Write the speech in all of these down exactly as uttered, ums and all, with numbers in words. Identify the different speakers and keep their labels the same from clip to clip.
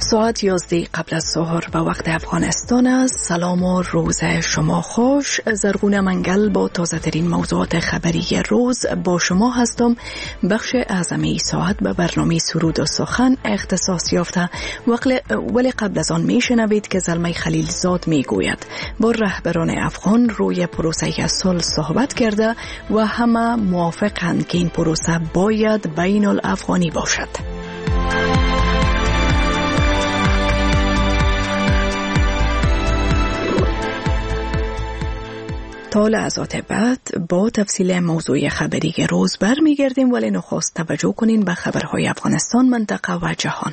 Speaker 1: ساعت یازده قبل از ظهر به وقت افغانستان است. سلام و روز شما خوش. زرغون منگل با تازه ترین موضوعات خبری روز با شما هستم. بخش اعظم ای ساعت به برنامه سرود و سخن اختصاص یافته، ولی قبل از آن می شنوید که زلمه خلیلزاد می گوید با رهبران افغان روی پروسه صلح صحبت کرده و همه موافقند که این پروسه باید بین الافغانی باشد. تا لحظات بعد با تفصیل موضوع خبری روز برمیگردیم، ولی نخست توجه کنین به خبرهای افغانستان، منطقه و جهان.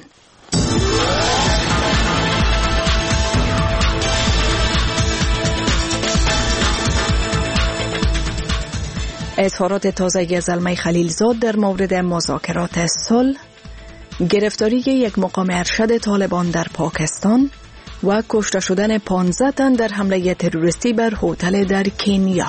Speaker 1: اظهارات تازه زلمه خلیلزاد در مورد مذاکرات صلح، گرفتاری یک مقام ارشد طالبان در پاکستان و کشته شدن پانزده تن در حمله تروریستی بر هتل در کنیا.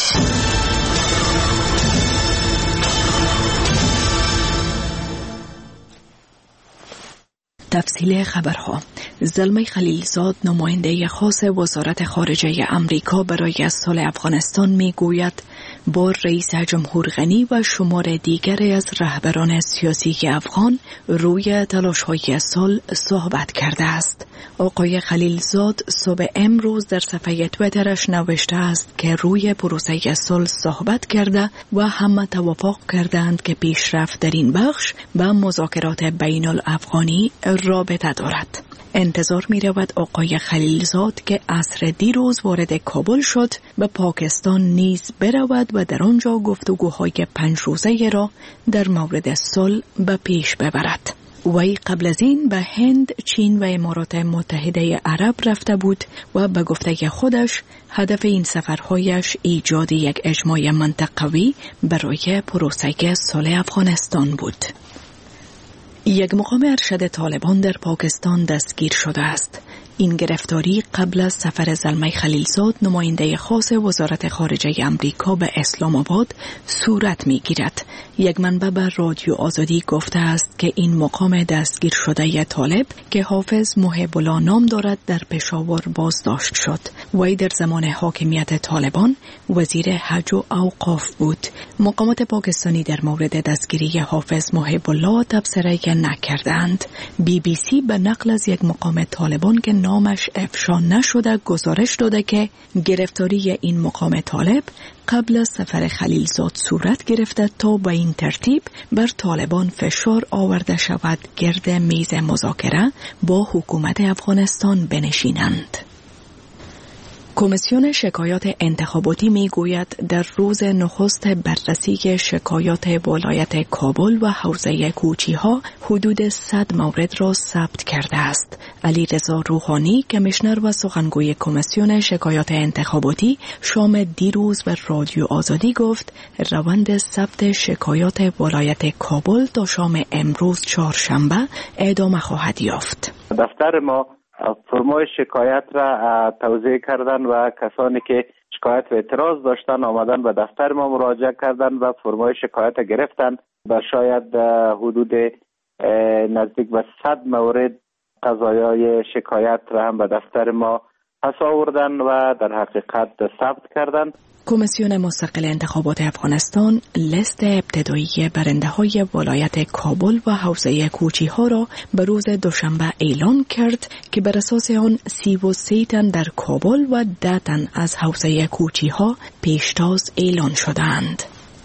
Speaker 1: تفصیل خبرها. زلمه خلیلزاد نماینده خاص وزارت خارجه امریکا برای صلح افغانستان می گوید با رئیس جمهور غنی و شمار دیگر از رهبران سیاسی افغان روی تلاش‌های صلح صحبت کرده است. آقای خلیلزاد صبح امروز در صفحه توییترش نوشته است که روی پروسه صلح صحبت کرده و همه توافق کردند که پیشرفت در این بخش به مذاکرات بین الافغانی رابطه دارد. انتظار می رود آقای خلیلزاد که عصر دیروز وارد کابل شد به پاکستان نیز برود و در آنجا گفتگوهای پنج روزه را در مورد صلح به پیش ببرد. وی قبل از این به هند، چین و امارات متحده عرب رفته بود و به گفته خودش هدف این سفرهایش ایجاد یک اجماع منطقوی برای پروسه صلح افغانستان بود. یک مقام ارشد طالبان در پاکستان دستگیر شده است. این گرفتاری قبل از سفر زلمه خلیلزاد نماینده خاص وزارت خارجه امریکا به اسلام آباد صورت می گیرد. یک منبع به رادیو آزادی گفته است که این مقام دستگیر شده طالب که حافظ محب الله نام دارد در پشاور بازداشت شد. وی در زمان حاکمیت طالبان وزیر حج و اوقاف بود. مقامات پاکستانی در مورد دستگیری حافظ محب الله تبصره نکردند. بی بی سی به نقل از یک مقام طالبان که نامش افشا نشده گزارش داده که گرفتاری این مقام طالب قبل از سفر خلیلزاد صورت گرفته تا به این ترتیب بر طالبان فشار آورده شود گرد میز مذاکره با حکومت افغانستان بنشینند. کمیسیون شکایات انتخاباتی می گوید در روز نخست بررسی شکایات ولایت کابل و حوزه کوچی ها حدود صد مورد را ثبت کرده است. علی رضا روحانی کمیشنر و سخنگوی کمیسیون شکایات انتخاباتی شام دیروز بر رادیو آزادی گفت روند ثبت شکایات ولایت کابل تا شام امروز چهارشنبه ادامه خواهد یافت.
Speaker 2: دفتر ما فرمای شکایت را توزیع کردن و کسانی که شکایت و اعتراض داشتن آمدن به دفتر ما مراجعه کردن و فرمای شکایت گرفتن و شاید حدود نزدیک به صد مورد قضایای شکایت را هم به دفتر ما پس آوردن و در حقیقت ثبت کردن.
Speaker 1: کمیسیون مستقل انتخابات افغانستان لیست ابتدایی برنده های ولایت کابل و حوزه کوچی ها را به روز دوشنبه اعلان کرد که بر اساس آن سی و سه تن در کابل و ده تن از حوزه کوچی ها پیشتاز اعلان شدند.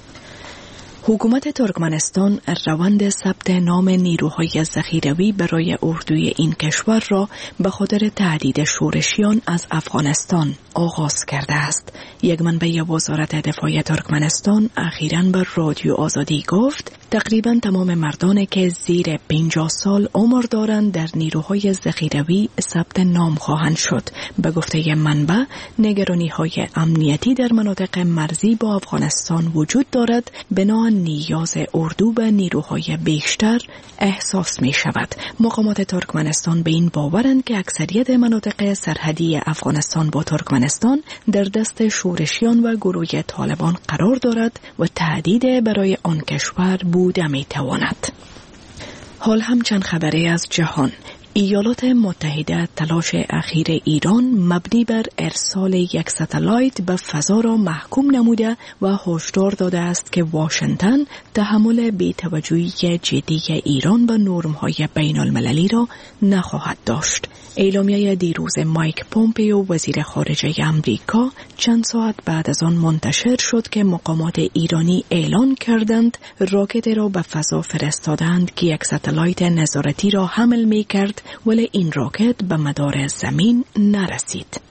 Speaker 1: حکومت ترکمنستان روند ثبت نام نیروهای ذخیروی برای اردوی این کشور را به خاطر تهدید شورشیان از افغانستان آغاز کرده است. یک منبع وزارت دفاع ترکمنستان اخیراً به رادیو آزادی گفت تقریباً تمام مردانی که زیر پنجاه سال عمر دارند در نیروهای ذخیروی ثبت نام خواهند شد. به گفته منبع نگرانی‌های امنیتی در مناطق مرزی با افغانستان وجود دارد، بنا نیاز اردو به نیروهای بیشتر احساس می شود. مقامات ترکمنستان به این باورند که اکثریت مناطق سرحدی افغانستان با ترکمنستان در دست شورشیان و گروه طالبان قرار دارد و تهدید برای آن کشور بوده می تواند. حال هم چند خبری از جهان. ایالات متحده تلاش اخیر ایران مبنی بر ارسال یک ستلایت به فضا را محکوم نموده و هشدار داده است که واشنگتن تحمل بی‌توجهی جدی ایران به نرم‌های بین المللی را نخواهد داشت. اعلامیه دیروز مایک پومپیو وزیر خارجه امریکا چند ساعت بعد از آن منتشر شد که مقامات ایرانی اعلان کردند راکت را به فضا فرستادند که یک ستلایت نظارتی را حمل می کرد، ولی این راکت به مدار زمین نرسید.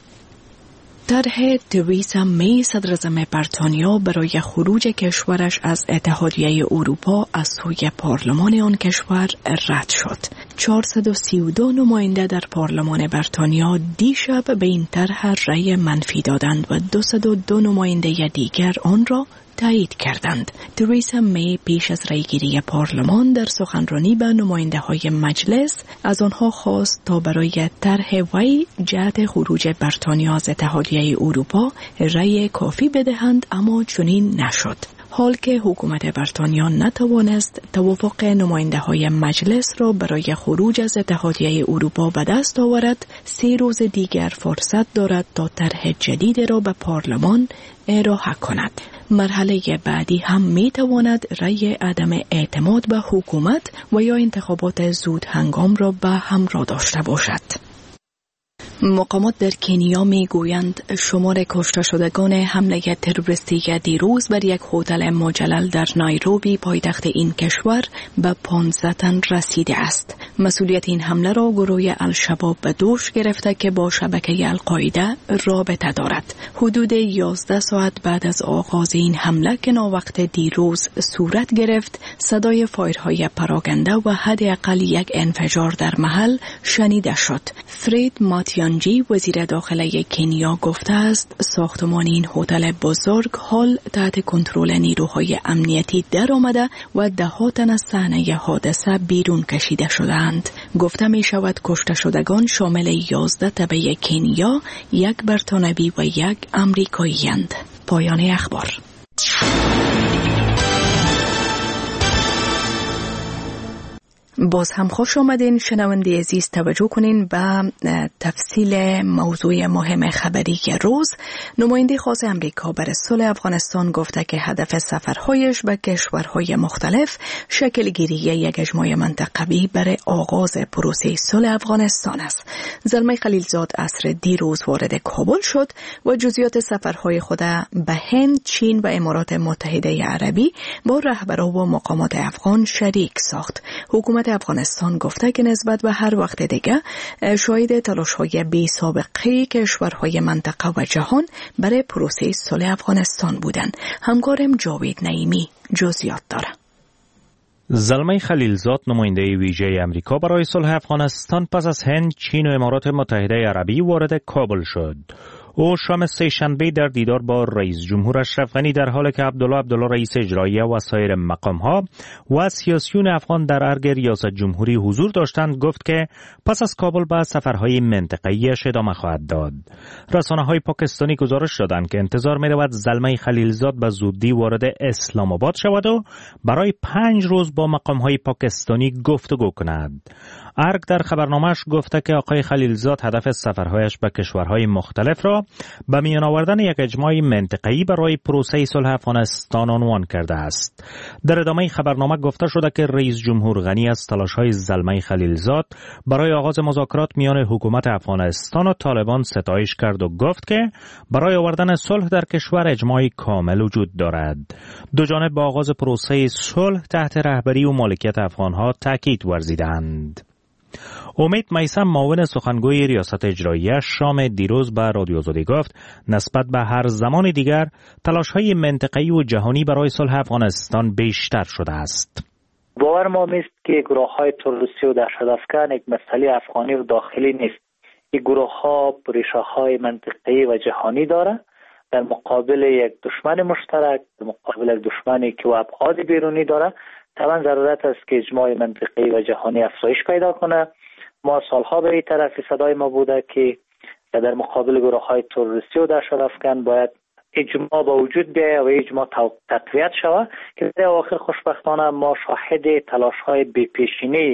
Speaker 1: طرح تریسا می صدراعظم بریتانیا برای خروج کشورش از اتحادیه اروپا از سوی پارلمان آن کشور رد شد. چهارصد و سی و دو نماینده در پارلمان بریتانیا دیشب به این طرح رأی منفی دادند و دویست و دو نماینده دیگر آن را تایید کردند. تریسا می پیش از رأیگیری پارلمان در سخنرانی به نماینده های مجلس از آنها خواست تا برای طرح وی جهت خروج بریتانیا از اتحادیه اروپا رأی کافی بدهند، اما چنین نشد. حال که حکومت بریتانیا نتوانست توافق نماینده های مجلس را برای خروج از اتحادیه اروپا به دست آورد، سه روز دیگر فرصت دارد تا طرح جدید را به پارلمان ارائه کند. مرحله بعدی هم می تواند رأی عدم اعتماد به حکومت و یا انتخابات زود هنگام را به همراه داشته باشد. مقامات در کنیا می گویند شمار کشته شدگان حمله تروریستی دیروز بر یک هتل مجلل در نایروبی پایتخت این کشور به پانزده تن رسیده است. مسئولیت این حمله را گروه الشباب به دوش گرفته که با شبکه القاعده رابطه دارد. حدود یازده ساعت بعد از آغاز این حمله که ناوقت دیروز صورت گرفت، صدای فایرهای پراکنده و حداقل یک انفجار در محل شنیده شد. فرید ماتیانجی وزیر داخله کنیا گفته است ساختمان این هتل بزرگ حال تحت کنترل نیروهای امنیتی در آمده و ده ها تن از صحنه حادثه بیرون کشیده شدند. گفته می شود کشته شدگان شامل یازده تبع کنیا، یک بریتانوی و یک امریکایی اند. پایان اخبار. باز هم خوش آمدین شنونده عزیز. توجه کنین به تفصیل موضوع مهم خبری روز. نماینده خاص امریکا برای صلح افغانستان گفته که هدف سفرهایش به کشورهای مختلف شکل گیری یک اجماع منطقوی برای آغاز پروسه صلح افغانستان است. زلمه خلیلزاد عصر دیروز وارد کابل شد و جزئیات سفرهای خود به هند، چین و امارات متحده عربی با رهبران و مقامات افغان شریک ساخت. حکومت افغانستان گفته که نسبت به هر وقت دیگه شاهد تلاش‌های بی‌سابقه کشورهای منطقه و جهان برای پروسه صلح افغانستان بودند. همکارم جاوید نعیمی جزئیات داره.
Speaker 3: زلمه خلیلزاد نماینده ویژه امریکا برای صلح افغانستان پس از هند، چین و امارات متحده عربی وارد کابل شد. او شام سه شنبه در دیدار با رئیس جمهور اشرف غنی در حالی که عبدالله عبدالله رئیس اجرایی و سایر مقام‌ها و سیاسیون افغان در ارگ ریاست جمهوری حضور داشتند گفت که پس از کابل به سفرهای منطقه‌ایش ادامه خواهد داد. رسانه‌های پاکستانی گزارش دادند که انتظار می‌رود زلمه خلیلزاد به زودی وارد اسلام آباد شود و برای پنج روز با مقام‌های پاکستانی گفتگو کند. ارگ در خبرنامه‌اش گفته که آقای خلیلزاد هدف سفرهایش به کشورهای مختلف را به میان آوردن یک اجماع منطقه‌ای برای پروسه صلح افغانستان عنوان کرده است. در ادامه خبرنامه گفته شده که رئیس جمهور غنی از تلاش‌های زلمه خلیلزاد برای آغاز مذاکرات میان حکومت افغانستان و طالبان ستایش کرد و گفت که برای آوردن صلح در کشور اجماع کامل وجود دارد. دو جانب به آغاز پروسه صلح تحت رهبری و مالکیت افغان‌ها تاکید ورزیدند. امید میثم معاون سخنگوی ریاست اجراییه شام دیروز به رادیو آزادی گفت نسبت به هر زمان دیگر تلاش‌های منطقه‌ای و جهانی برای صلح افغانستان بیشتر شده است.
Speaker 4: باور ما است که گروه‌های تروریستی و دهشت‌افکن یک مسئله افغانی و داخلی نیست. این گروه‌ها ریشه‌های منطقه‌ای و جهانی دارند در مقابل یک دشمن مشترک، در مقابل یک دشمنی که ابعاد بیرونی داره. طبعا ضرورت است که اجماع منطقه‌ای و جهانی افزایش پیدا کنه. ما سالها به این طرف صدای ما بوده که در مقابل گروه‌های تروریستی و دهشت‌افکن باید اجماع با وجود بیاید و اجماع تقویت شود که در آخر خوشبختانه ما شاهد تلاش‌های بی‌پیشینه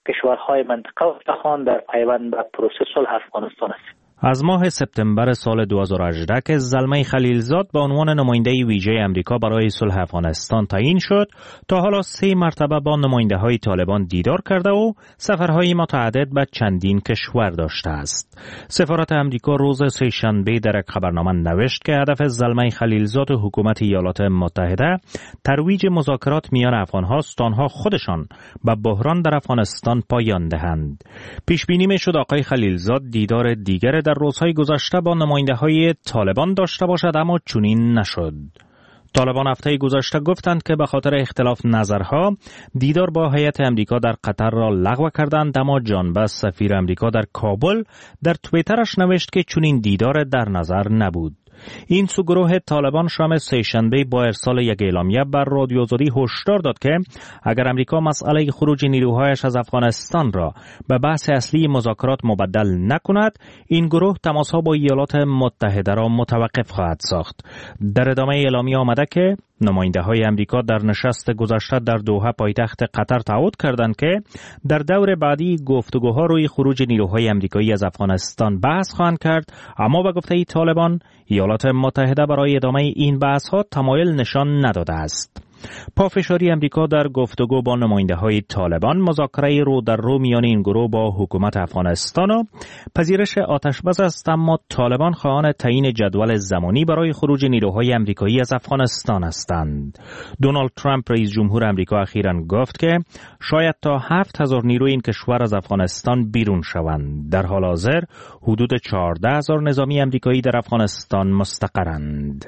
Speaker 4: کشورهای منطقه و جهان در پیوند به پروسه صلح افغانستان است.
Speaker 3: از ماه سپتامبر سال دو هزار و هجده که زلمه خلیلزاد به عنوان نماینده ویژه امریکا برای صلح افغانستان تعیین شد، تا حالا سه مرتبه با نماینده های طالبان دیدار کرده و سفرهای متعدد به چندین کشور داشته است. سفارت امریکا روز سه‌شنبه در یک خبرنامه نوشت که هدف زلمه خلیلزاد و حکومت ایالات متحده ترویج مذاکرات میان افغان‌هاست تا آنها خودشان به بحران در افغانستان پایان دهند. پیش بینی می‌شد آقای خلیلزاد دیدار دیگر در روزهای گذشته با نماینده های طالبان داشته باشد، اما چنین نشد. طالبان هفته گذشته گفتند که به خاطر اختلاف نظرها دیدار با هیئت امریکا در قطر را لغو کردند، اما جان بس سفیر امریکا در کابل در توییترش نوشت که چنین دیدار در نظر نبود. این سو گروه طالبان شام سه‌شنبه با ارسال یک اعلامیه بر رادیو آزادی هشدار داد که اگر امریکا مسئله خروج نیروهایش از افغانستان را به بحث اصلی مذاکرات مبدل نکند، این گروه تماسها با ایالات متحده را متوقف خواهد ساخت. در ادامه اعلامیه آمده که نماینده های امریکا در نشست گذشته در دوحه پایتخت قطر تعهد کردند که در دور بعدی گفتگوها روی خروج نیروهای امریکایی از افغانستان بحث خواهند کرد، اما به گفته طالبان ایالات متحده برای ادامه این بحث ها تمایل نشان نداده است. پافشاری امریکا در گفتگو با نماینده های طالبان، مذاکره رو در رو میان این گروه با حکومت افغانستان و پذیرش آتشبس است، اما طالبان خواهان تعیین جدول زمانی برای خروج نیروهای امریکایی از افغانستان هستند. دونالد ترامپ رئیس جمهور امریکا اخیراً گفت که شاید تا هفت هزار نیروی این کشور از افغانستان بیرون شوند. در حال حاضر حدود چهارده هزار نظامی امریکایی در افغانستان مستقرند.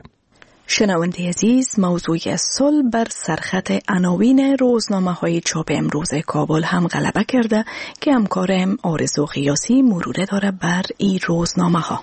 Speaker 1: شنونده عزیز، موضوع صلح بر سرخط عناوین روزنامه های چاپ امروز کابل هم غلبه کرده که همکارم آرزو قیاسی مروره داره بر این روزنامه ها.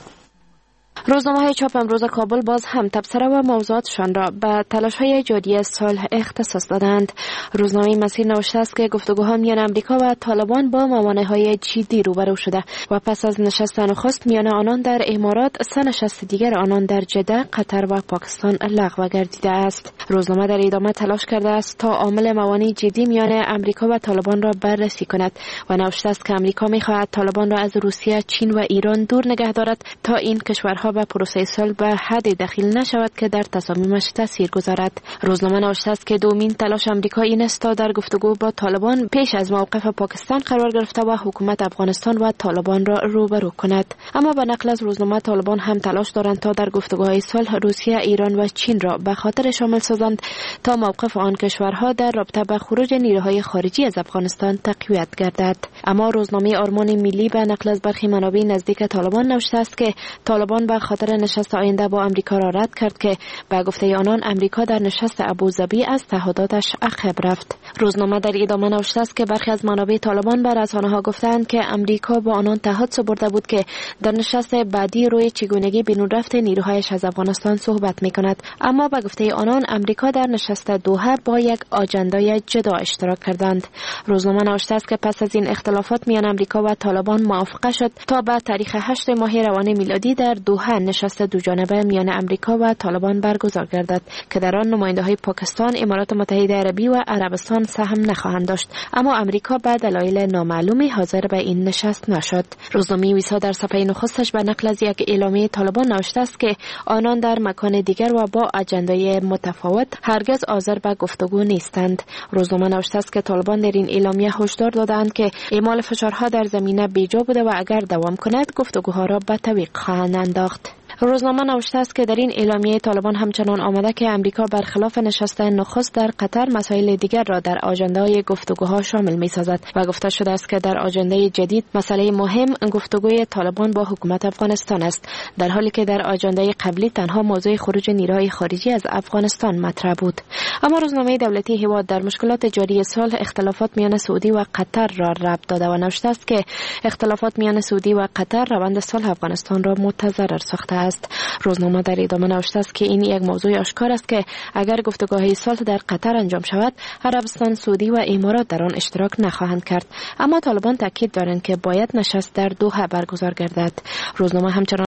Speaker 5: روزنامه های چاپ امروز کابل باز هم تبصره و موضوعاتشان را به تلاش های جدی صلح اختصاص دادند. روزنامه مسیر نوشته است که گفتگوها میان امریکا و طالبان با موانع‌های جدی روبرو شده و پس از نشست نخست میان آنان در امارات، سه نشست دیگر آنان در جده، قطر و پاکستان لغو گردیده است. روزنامه در ادامه تلاش کرده است تا عامل موانع جدی میان امریکا و طالبان را بررسی کند و نوشته است که امریکا می‌خواهد طالبان را از روسیه، چین و ایران دور نگه دارد تا این کشورها و پروسه صلح به حد دخیل نشود که در تصامیمش تاثیر گذارد. روزنامه نوشته است که دومین تلاش امریکا این است تا در گفتگو با طالبان پیش از موقف پاکستان قرار گرفته و حکومت افغانستان و طالبان را روبرو کند. اما به نقل از روزنامه طالبان هم تلاش دارند تا در گفتگوهای صلح روسیه، ایران و چین را به خاطر شامل سازند تا موقف آن کشورها در رابطه با خروج نیروهای خارجی از افغانستان تقویت گردد. اما روزنامه آرمان ملی به نقل از برخی منابع نزدیک طالبان نوشته است که طالبان به خاطر نشست آینده با امریکا را رد کرد که به گفته آنان امریکا در نشست ابوظبی از تعهداتش عقب رفت. روزنامه در ادامه نوشته است که برخی از منابع طالبان بر رسانه‌ها گفتند که امریکا با آنان تعهد سپرده بود که در نشست بعدی روی چگونگی بیرون رفت نیروهایش از افغانستان صحبت می‌کند، اما به گفته آنان امریکا در نشست دوحه با یک آجندای جدا اشتراک کردند. روزنامه نوشته است که پس از این اختلافات میان امریکا و طالبان موافقه شد تا به تاریخ هشت ماه روان میلادی در دوحه نشست دو جانبه میان امریکا و طالبان برگزار گردد که در آن نماینده‌های پاکستان، امارات متحده عربی و عربستان سهم نخواهند داشت، اما امریکا به دلایل نامعلومی حاضر به این نشست نشد. روزنامه ویسا در صفحه نخستش به نقل از یک اعلامیه طالبان نوشته است که آنان در مکان دیگر و با اجندای متفاوت هرگز حاضر به گفتگو نیستند. روزنامه نوشته است که طالبان در این اعلامیه هشدار دادند که اعمال فشارها در زمینه بیجا بوده و اگر دوام کند گفتگوها را به تعویق خواهند انداخت. روزنامه نوشته است که در این اعلامیه طالبان همچنان آمده که امریکا برخلاف نشست نخست در قطر مسائل دیگر را در آژانده‌های گفتگوها شامل می‌سازد و گفته شده است که در آژانده جدید مسئله مهم گفتگوی طالبان با حکومت افغانستان است، در حالی که در آژانده قبلی تنها موضوع خروج نیروهای خارجی از افغانستان مطرح بود. اما روزنامه دولتی هواد در مشکلات جاری صلح اختلافات میان سعودی و قطر را ربط داده و نوشته است که اختلافات میان سعودی و قطر روند صلح افغانستان را متضرر ساخته است. روزنامه در ادامه نوشته است که این یک موضوع آشکار است که اگر گفتگوهای صلح در قطر انجام شود، عربستان، سعودی و امارات در آن اشتراک نخواهند کرد، اما طالبان تاکید دارند که باید نشست در دوحه برگزار گردد. روزنامه همچنان